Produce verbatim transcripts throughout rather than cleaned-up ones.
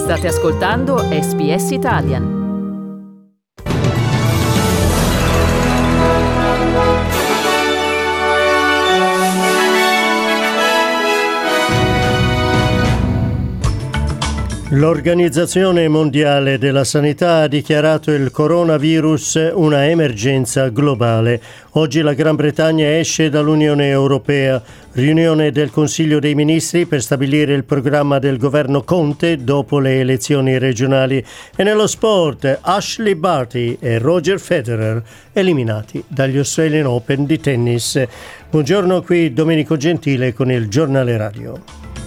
State ascoltando S B S Italian. L'Organizzazione Mondiale della Sanità ha dichiarato il coronavirus una emergenza globale. Oggi la Gran Bretagna esce dall'Unione Europea. Riunione del Consiglio dei Ministri per stabilire il programma del governo Conte dopo le elezioni regionali. E nello sport, Ashley Barty e Roger Federer eliminati dagli Australian Open di tennis. Buongiorno, qui Domenico Gentile con il Giornale Radio.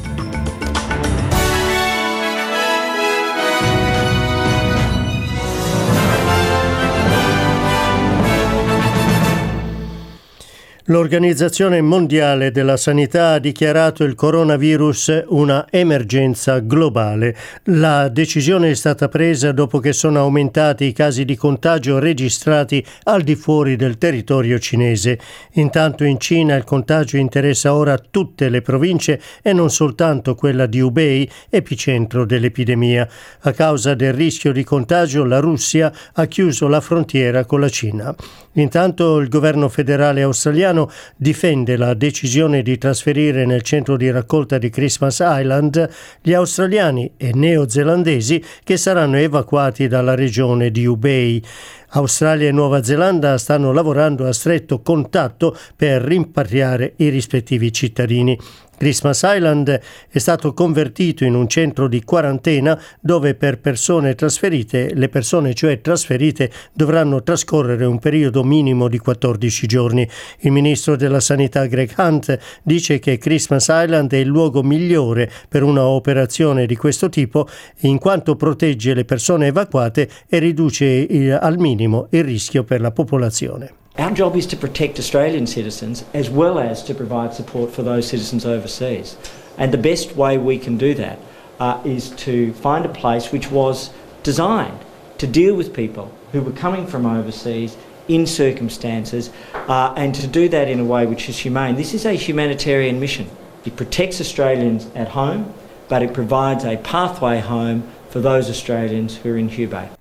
L'Organizzazione Mondiale della Sanità ha dichiarato il coronavirus una emergenza globale. La decisione è stata presa dopo che sono aumentati i casi di contagio registrati al di fuori del territorio cinese. Intanto in Cina il contagio interessa ora tutte le province e non soltanto quella di Hubei, epicentro dell'epidemia. A causa del rischio di contagio, la Russia ha chiuso la frontiera con la Cina. Intanto il governo federale australiano difende la decisione di trasferire nel centro di raccolta di Christmas Island gli australiani e neozelandesi che saranno evacuati dalla regione di Hubei. Australia e Nuova Zelanda stanno lavorando a stretto contatto per rimpatriare i rispettivi cittadini. Christmas Island è stato convertito in un centro di quarantena dove per persone trasferite, le persone cioè trasferite dovranno trascorrere un periodo minimo di quattordici giorni. Il ministro della Sanità Greg Hunt dice che Christmas Island è il luogo migliore per una operazione di questo tipo in quanto protegge le persone evacuate e riduce il, al minimo il rischio per la popolazione. Our job is to protect Australian citizens as well as to provide support for those citizens overseas. And the best way we can do that uh, is to find a place which was designed to deal with people who were coming from overseas in circumstances uh, and to do that in a way which is humane. This is a humanitarian mission. It protects Australians at home, but it provides a pathway home for those Australians who are in Hubei.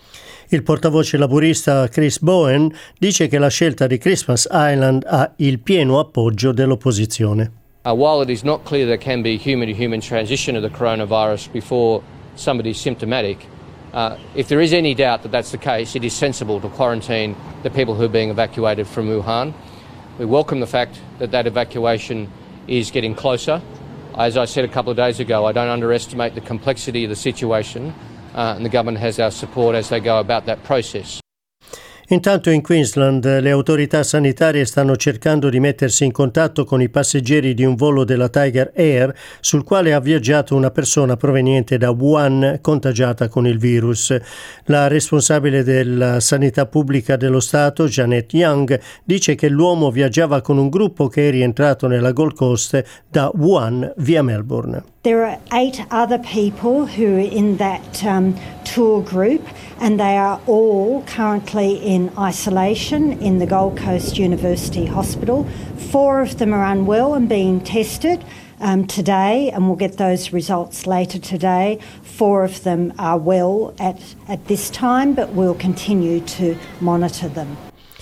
Il portavoce laburista Chris Bowen dice che la scelta di Christmas Island ha il pieno appoggio dell'opposizione. Uh, while it is not clear there can be human-to-human transition of the coronavirus before somebody is symptomatic, uh, if there is any doubt that that's the case, it is sensible to quarantine the people who are being evacuated from Wuhan. We welcome the fact that that evacuation is getting closer. As I said a couple of days ago, I don't underestimate the complexity of the situation. Uh, and the government has our support as they go about that process. Intanto in Queensland le autorità sanitarie stanno cercando di mettersi in contatto con i passeggeri di un volo della Tiger Air sul quale ha viaggiato una persona proveniente da Wuhan contagiata con il virus. La responsabile della sanità pubblica dello Stato, Janet Young, dice che l'uomo viaggiava con un gruppo che è rientrato nella Gold Coast da Wuhan via Melbourne. There are eight other people who are in that um, tour group and they are all currently in isolation in the Gold Coast University Hospital. Four of them are unwell and being tested um, today, and we'll get those results later today. Four of them are well at, at this time, but we'll continue to monitor them.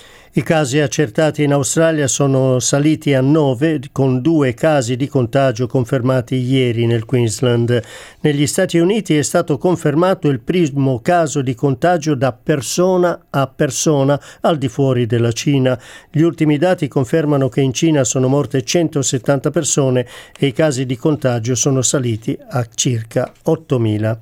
I casi accertati in Australia sono saliti a nove, con due casi di contagio confermati ieri nel Queensland. Negli Stati Uniti è stato confermato il primo caso di contagio da persona a persona al di fuori della Cina. Gli ultimi dati confermano che in Cina sono morte centosettanta persone e i casi di contagio sono saliti a circa ottomila.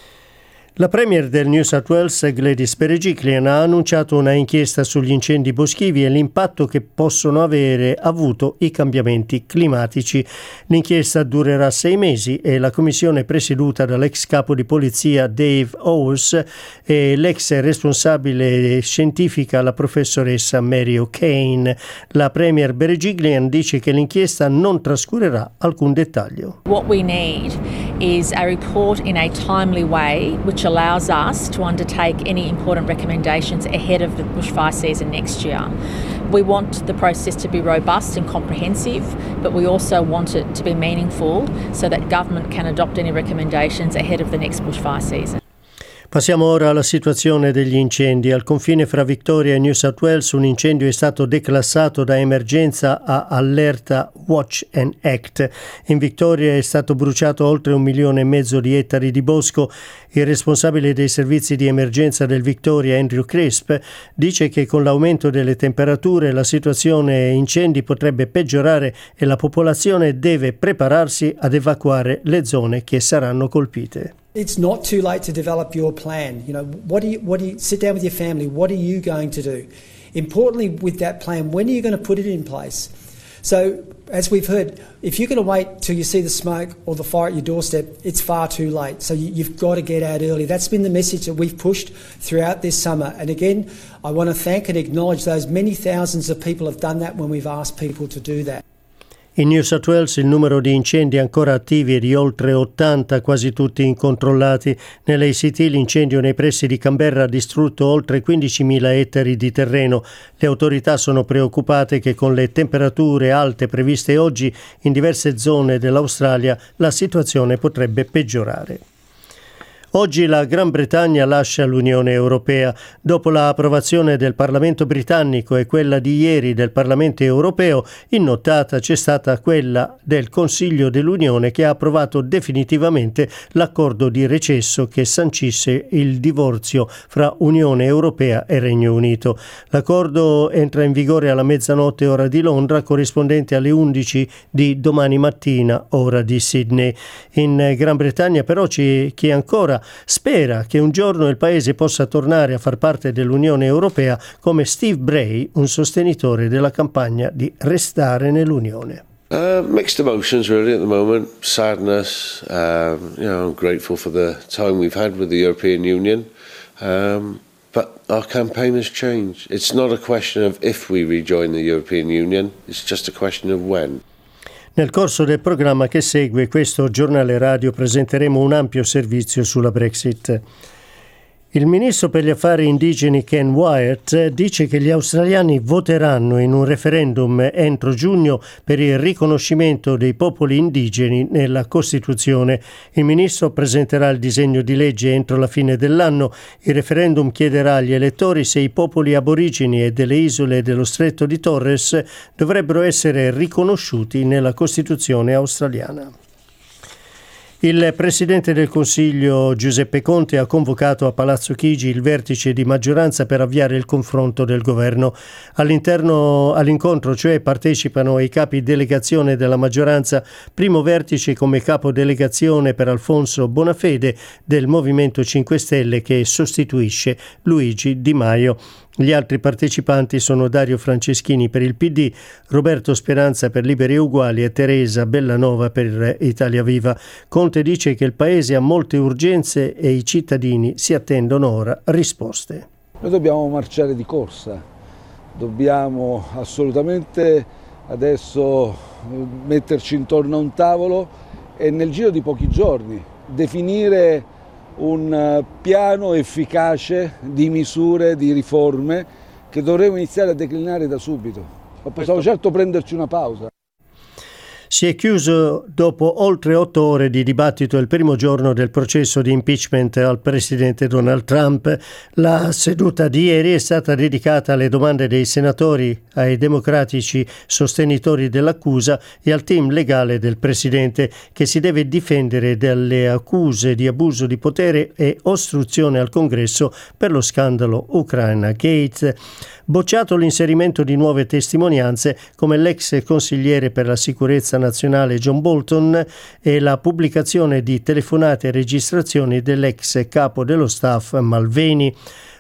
La premier del New South Wales, Gladys Berejiklian, ha annunciato una inchiesta sugli incendi boschivi e l'impatto che possono avere avuto i cambiamenti climatici. L'inchiesta durerà sei mesi e la commissione presieduta dall'ex capo di polizia Dave Owes e l'ex responsabile scientifica, la professoressa Mary O'Kane. La premier Berejiklian dice che l'inchiesta non trascurerà alcun dettaglio. What we need is a report in a timely way which which allows us to undertake any important recommendations ahead of the bushfire season next year. We want the process to be robust and comprehensive, but we also want it to be meaningful so that government can adopt any recommendations ahead of the next bushfire season. Passiamo ora alla situazione degli incendi. Al confine fra Victoria e New South Wales un incendio è stato declassato da emergenza a allerta Watch and Act. In Victoria è stato bruciato oltre un milione e mezzo di ettari di bosco. Il responsabile dei servizi di emergenza del Victoria, Andrew Crisp, dice che con l'aumento delle temperature la situazione incendi potrebbe peggiorare e la popolazione deve prepararsi ad evacuare le zone che saranno colpite. It's not too late to develop your plan. You know, what do you, what do you, sit down with your family, what are you going to do? Importantly, with that plan, when are you going to put it in place? So, as we've heard, if you're going to wait till you see the smoke or the fire at your doorstep, it's far too late. So you, you've got to get out early. That's been the message that we've pushed throughout this summer. And again, I want to thank and acknowledge those many thousands of people have done that when we've asked people to do that. In New South Wales il numero di incendi ancora attivi è di oltre ottanta, quasi tutti incontrollati. Nell'A C T l'incendio nei pressi di Canberra ha distrutto oltre quindicimila ettari di terreno. Le autorità sono preoccupate che con le temperature alte previste oggi in diverse zone dell'Australia la situazione potrebbe peggiorare. Oggi la Gran Bretagna lascia l'Unione Europea. Dopo l'approvazione del Parlamento britannico e quella di ieri del Parlamento Europeo, in nottata c'è stata quella del Consiglio dell'Unione che ha approvato definitivamente l'accordo di recesso che sancisse il divorzio fra Unione Europea e Regno Unito. L'accordo entra in vigore alla mezzanotte ora di Londra, corrispondente alle undici di domani mattina ora di Sydney. In Gran Bretagna però c'è chi ancora spera che un giorno il paese possa tornare a far parte dell'Unione Europea, come Steve Bray, un sostenitore della campagna di restare nell'Unione. Uh, mixed emotions really at the moment. Sadness, um, you know, I'm grateful for the time we've had with the European Union, um, but our campaign has changed. It's not a question of if we rejoin the European Union, it's just a question of when. Nel corso del programma che segue questo giornale radio presenteremo un ampio servizio sulla Brexit. Il ministro per gli affari indigeni Ken Wyatt dice che gli australiani voteranno in un referendum entro giugno per il riconoscimento dei popoli indigeni nella Costituzione. Il ministro presenterà il disegno di legge entro la fine dell'anno. Il referendum chiederà agli elettori se i popoli aborigeni e delle isole dello Stretto di Torres dovrebbero essere riconosciuti nella Costituzione australiana. Il Presidente del Consiglio Giuseppe Conte ha convocato a Palazzo Chigi il vertice di maggioranza per avviare il confronto del governo. All'interno, all'incontro cioè partecipano i capi delegazione della maggioranza, primo vertice come capo delegazione per Alfonso Bonafede del Movimento cinque Stelle che sostituisce Luigi Di Maio. Gli altri partecipanti sono Dario Franceschini per il P D, Roberto Speranza per Liberi e Uguali e Teresa Bellanova per Italia Viva. Conte dice che il Paese ha molte urgenze e i cittadini si attendono ora risposte. Noi dobbiamo marciare di corsa, dobbiamo assolutamente adesso metterci intorno a un tavolo e nel giro di pochi giorni definire un piano efficace di misure, di riforme che dovremo iniziare a declinare da subito. Ma possiamo certo prenderci una pausa. Si è chiuso dopo oltre otto ore di dibattito il primo giorno del processo di impeachment al presidente Donald Trump. La seduta di ieri è stata dedicata alle domande dei senatori, ai democratici sostenitori dell'accusa e al team legale del presidente che si deve difendere dalle accuse di abuso di potere e ostruzione al Congresso per lo scandalo Ucraina Gate. Bocciato l'inserimento di nuove testimonianze come l'ex consigliere per la sicurezza nazionale John Bolton e la pubblicazione di telefonate e registrazioni dell'ex capo dello staff Malveni.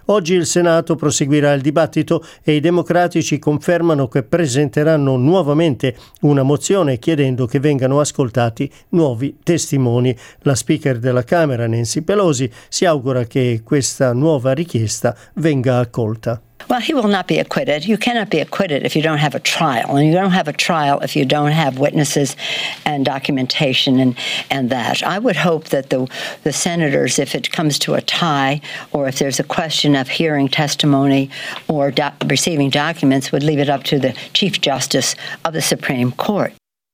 Oggi il Senato proseguirà il dibattito e i democratici confermano che presenteranno nuovamente una mozione chiedendo che vengano ascoltati nuovi testimoni. La speaker della Camera, Nancy Pelosi, si augura che questa nuova richiesta venga accolta. Well, he will not be acquitted. You cannot be acquitted if you don't have a trial, and you don't have a trial if you don't have witnesses and documentation and, and that. I would hope that the, the senators, if it comes to a tie or if there's a question of hearing testimony or do- receiving documents, would leave it up to the Chief Justice of the Supreme Court.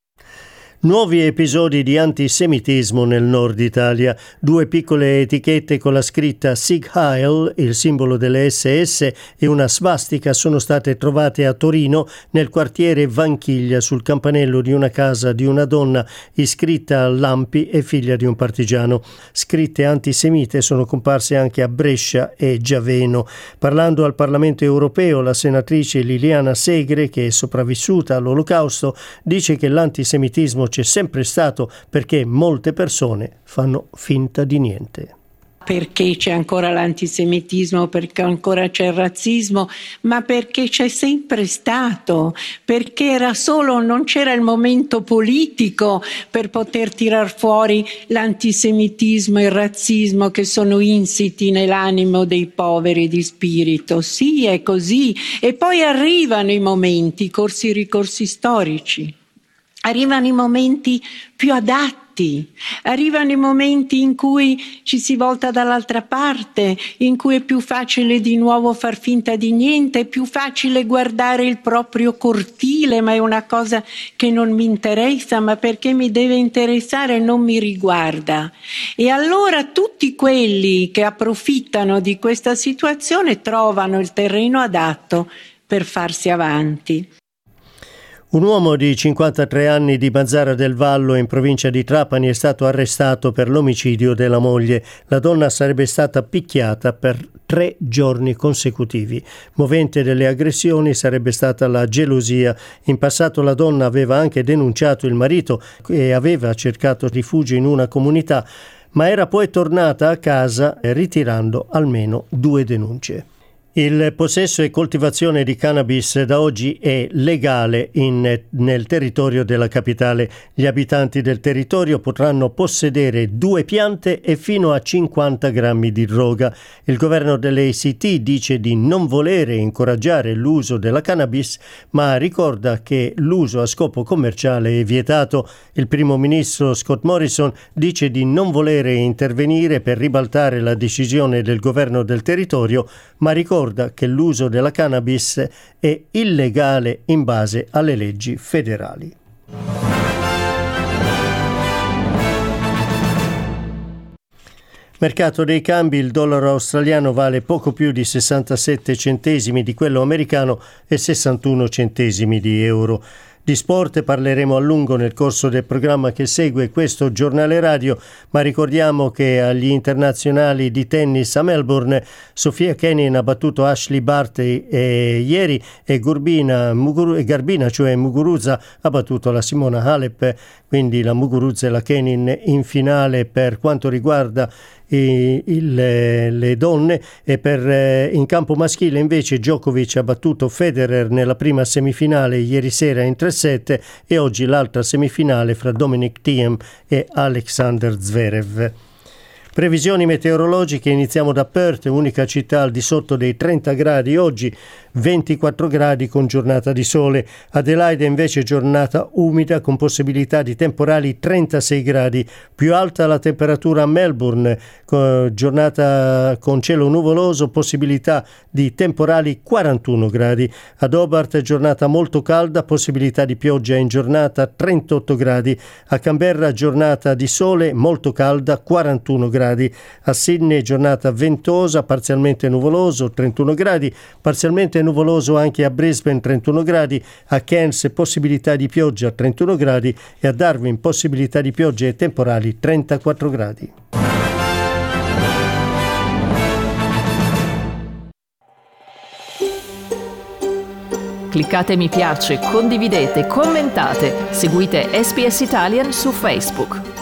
Nuovi episodi di antisemitismo nel nord Italia. Due piccole etichette con la scritta Sieg Heil, il simbolo delle esse esse, e una svastica sono state trovate a Torino nel quartiere Vanchiglia sul campanello di una casa di una donna iscritta all'Ampi e figlia di un partigiano. Scritte antisemite sono comparse anche a Brescia e Giaveno. Parlando al Parlamento europeo, la senatrice Liliana Segre, che è sopravvissuta all'Olocausto, dice che l'antisemitismo c'è sempre stato perché molte persone fanno finta di niente. Perché c'è ancora l'antisemitismo, perché ancora c'è il razzismo, ma perché c'è sempre stato, perché era solo, non c'era il momento politico per poter tirar fuori l'antisemitismo e il razzismo che sono insiti nell'animo dei poveri di spirito. Sì, è così. E poi arrivano i momenti, i corsi e ricorsi storici. Arrivano i momenti più adatti, arrivano i momenti in cui ci si volta dall'altra parte, in cui è più facile di nuovo far finta di niente, è più facile guardare il proprio cortile, ma è una cosa che non mi interessa, ma perché mi deve interessare non mi riguarda. E allora tutti quelli che approfittano di questa situazione trovano il terreno adatto per farsi avanti. Un uomo di cinquantatré anni di Mazzara del Vallo, in provincia di Trapani, è stato arrestato per l'omicidio della moglie. La donna sarebbe stata picchiata per tre giorni consecutivi. Movente delle aggressioni sarebbe stata la gelosia. In passato la donna aveva anche denunciato il marito e aveva cercato rifugio in una comunità, ma era poi tornata a casa ritirando almeno due denunce. Il possesso e coltivazione di cannabis da oggi è legale in, nel territorio della capitale. Gli abitanti del territorio potranno possedere due piante e fino a cinquanta grammi di droga. Il governo dell'A C T dice di non volere incoraggiare l'uso della cannabis, ma ricorda che l'uso a scopo commerciale è vietato. Il primo ministro Scott Morrison dice di non volere intervenire per ribaltare la decisione del governo del territorio, ma ricorda che l'uso della cannabis è illegale in base alle leggi federali. Mercato dei cambi: il dollaro australiano vale poco più di sessantasette centesimi di quello americano e sessantuno centesimi di euro. Di sport parleremo a lungo nel corso del programma che segue questo giornale radio, ma ricordiamo che agli internazionali di tennis a Melbourne Sofia Kenin ha battuto Ashley Barty e ieri e Gurbina, Muguru, Garbina, cioè Muguruza, ha battuto la Simona Halep, quindi la Muguruza e la Kenin in finale per quanto riguarda I, il, le donne. E per eh, in campo maschile invece Djokovic ha battuto Federer nella prima semifinale ieri sera in tre sette e oggi l'altra semifinale fra Dominic Thiem e Alexander Zverev. Previsioni meteorologiche: iniziamo da Perth, unica città al di sotto dei trenta gradi oggi, ventiquattro gradi con giornata di sole. Adelaide invece giornata umida con possibilità di temporali, trentasei gradi. Più alta la temperatura a Melbourne, con giornata con cielo nuvoloso, possibilità di temporali, quarantuno gradi. Ad Hobart giornata molto calda, possibilità di pioggia in giornata, trentotto gradi. A Canberra giornata di sole molto calda, quarantuno gradi. A Sydney giornata ventosa, parzialmente nuvoloso, trentuno gradi. Parzialmente nuvoloso anche a Brisbane, trentuno gradi. A Cairns possibilità di pioggia, trentuno gradi. E a Darwin possibilità di piogge e temporali, trentaquattro gradi. Cliccate mi piace, condividete, commentate, seguite S B S Italian su Facebook.